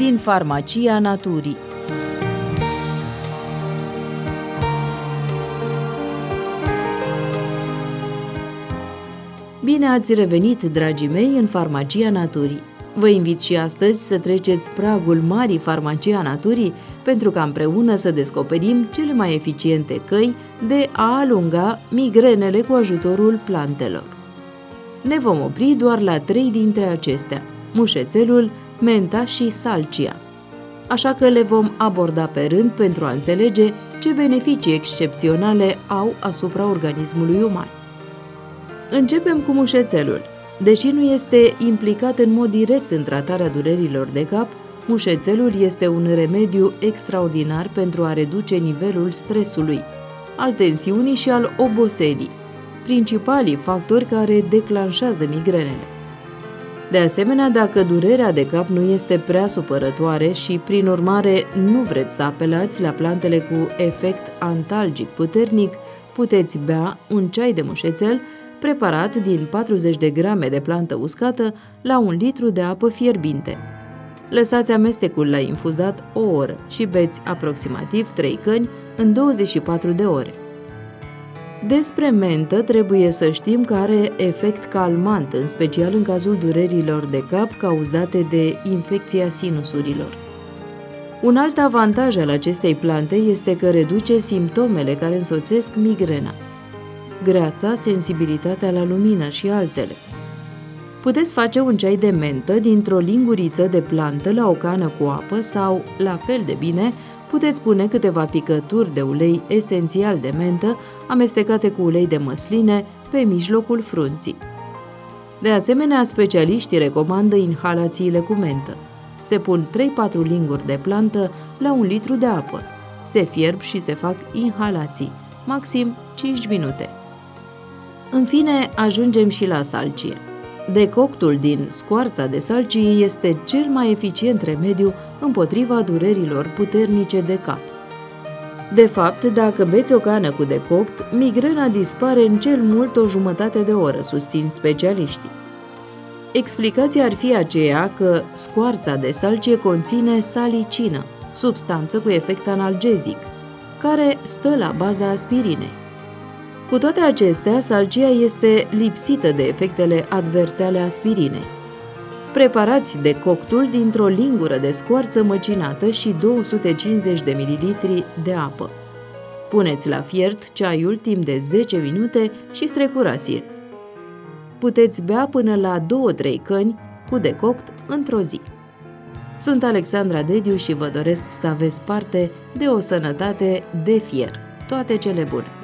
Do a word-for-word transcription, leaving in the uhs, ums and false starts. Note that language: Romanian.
din Farmacia Naturii. Bine ați revenit, dragii mei, în Farmacia Naturii. Vă invit și astăzi să treceți pragul marii Farmacia Naturii pentru ca împreună să descoperim cele mai eficiente căi de a alunga migrenele cu ajutorul plantelor. Ne vom opri doar la trei dintre acestea: mușețelul, menta și salcia. Așa că le vom aborda pe rând pentru a înțelege ce beneficii excepționale au asupra organismului uman. Începem cu mușețelul. Deși nu este implicat în mod direct în tratarea durerilor de cap, mușețelul este un remediu extraordinar pentru a reduce nivelul stresului, al tensiunii și al oboselii, principalii factori care declanșează migrenele. De asemenea, dacă durerea de cap nu este prea supărătoare și, prin urmare, nu vreți să apelați la plantele cu efect antalgic puternic, puteți bea un ceai de mușețel preparat din patruzeci de grame de plantă uscată la un litru de apă fierbinte. Lăsați amestecul la infuzat o oră și beți aproximativ trei căni în douăzeci și patru de ore. Despre mentă trebuie să știm că are efect calmant, în special în cazul durerilor de cap cauzate de infecția sinusurilor. Un alt avantaj al acestei plante este că reduce simptomele care însoțesc migrena: greața, sensibilitatea la lumină și altele. Puteți face un ceai de mentă dintr-o linguriță de plantă la o cană cu apă sau, la fel de bine, puteți pune câteva picături de ulei esențial de mentă amestecate cu ulei de măsline pe mijlocul frunții. De asemenea, specialiștii recomandă inhalațiile cu mentă. Se pun trei patru linguri de plantă la un litru de apă. Se fierb și se fac inhalații, maxim cinci minute. În fine, ajungem și la salcie. Decoctul din scoarța de salcie este cel mai eficient remediu împotriva durerilor puternice de cap. De fapt, dacă beți o cană cu decoct, migrena dispare în cel mult o jumătate de oră, susțin specialiștii. Explicația ar fi aceea că scoarța de salcie conține salicină, substanță cu efect analgezic, care stă la baza aspirinei. Cu toate acestea, salcia este lipsită de efectele adverse ale aspirinei. Preparați decoctul dintr-o lingură de scoarță măcinată și două sute cincizeci de mililitri de apă. Puneți la fiert ceaiul timp de zece minute și strecurați-l. Puteți bea până la două trei căni cu decoct într-o zi. Sunt Alexandra Dediu și vă doresc să aveți parte de o sănătate de fier. Toate cele bune!